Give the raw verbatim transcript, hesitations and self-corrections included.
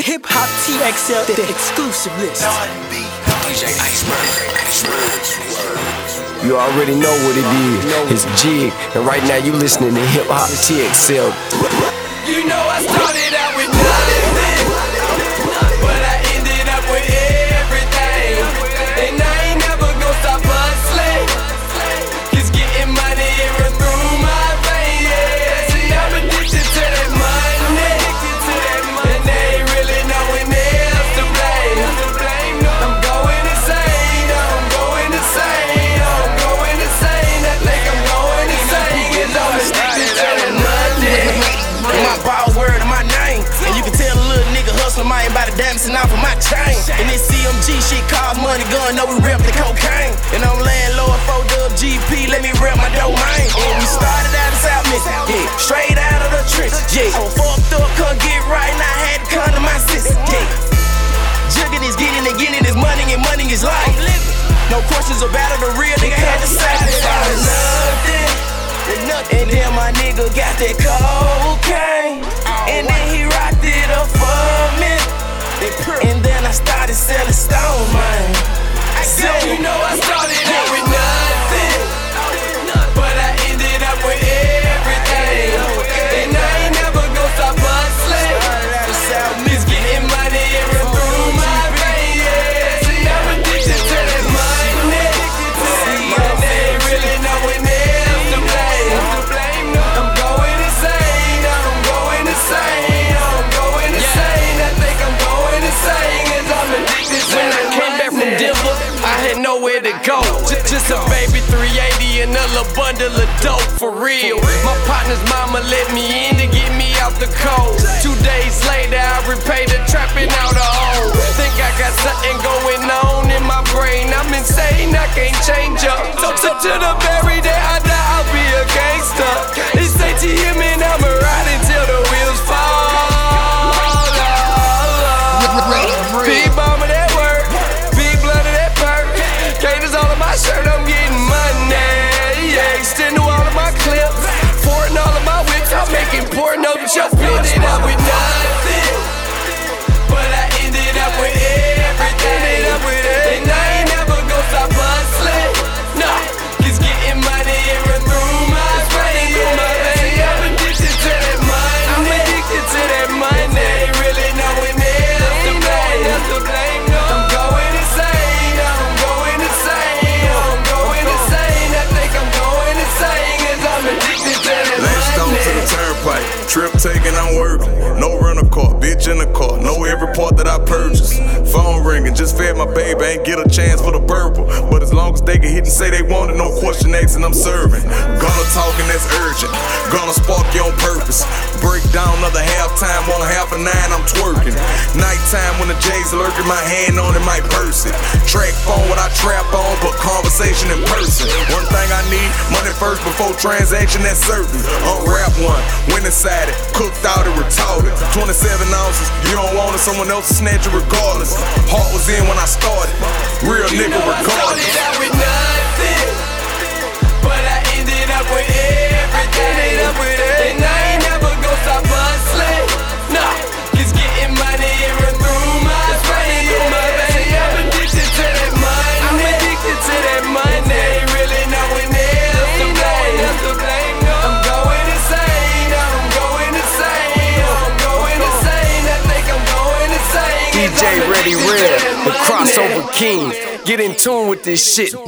Hip Hop T X L, the exclusive list. D J Iceberg. You already know what it is. It's Jig, and right now you listening to Hip Hop T X L. You know I started out with nothing, but I ended up with everything. And I ain't never gonna stop hustling, 'cause getting money it run through my veins. See, I'm addicted to that money, and they ain't really knowing else to blame. I'm going insane, I'm going insane, I'm going insane. I think I'm going insane, 'cause I'm addicted to that money. My ball word of my name, and you can tell a little nigga hustling, I ain't about to dancing off of my chain. And this C M G shit cost money, gun, know we rep the cocaine. And I'm landlord, four dub G P, let me rep my domain. And we started out in South Memphis, yeah, straight out of the trenches, yeah. I was fucked up, couldn't get right, and I had to come to my senses, yeah. Jugging is getting and getting is money, and money is life. No questions about it, the real nigga had to satisfy nothing. And then my nigga got that cocaine, and then he rocked it up for me. And then I started selling stone, man. So you know I started out with nothing, but I ended up with everything. And I ain't never gonna stop hustling, 'cause getting money it run through my veins. See, I'm addicted to that money, and they ain't really knowing else to blame. I'm going insane, I'm going insane, I'm going insane. I think I'm going insane, 'cause I'm addicted to that money. Came back from Denver, I had nowhere to go. Just, just a baby three eighty and a little bundle of dope, for real. My partner's mama let me in to get me out the cold. Two days later, I repaid the trapping out a hole. Think I got something going on in my brain. I'm insane, I can't change up. So, so to the very day I die, I'll be a gangster. They say T M and I'ma ride until the wheels fall. Big bomb of that work, big blood of that perk. Gators all on my shirt, I'm getting money. Yeah, extend to all of my clips, pouring all of my whips. I'm making poor notes, your bitch. Started out with nothing, but I ended up with everything. And I ain't never gonna stop hustling, nah, 'cause getting money it run through my veins. See, I'm addicted to that money, I'm addicted to that money. They ain't really knowing else to blame. I'm going insane, I'm going insane, I'm going insane. I think I'm going insane, 'cause I'm addicted to that money. Latched on to the turnpike, trip taking, I'm working. No rental car, bitch in the car, know every part that I purchased. Phone ringing, just fed my baby, ain't get a chance for the purple. But as long as they can hit and say they want it, no question asking, I'm serving. Gonna talk and that's urgent, gonna spark you on purpose. Break down another halftime, on half a nine, I'm twerking. Nighttime when the J's lurking, my hand on it, might purse it. Track phone what I trap on, but conversation in person. One thing I need, money first before transaction, that's certain. Unwrap one, went inside it, cooked out it, retarded. twenty-seven ounces, you don't want it, someone else will snatch it regardless. Heart was in when I started, real nigga regardless. Started out with nothing, but I ended up with everything. And I ain't never gonna stop hustling, nah, 'cause getting money it run through my veins. See, I'm addicted to that money, I'm addicted to that money. They ain't really knowing else to blame. I'm going insane, I'm going insane, I'm going insane. I think I'm going insane. D J Ready Red, the crossover king. Get in tune with this shit.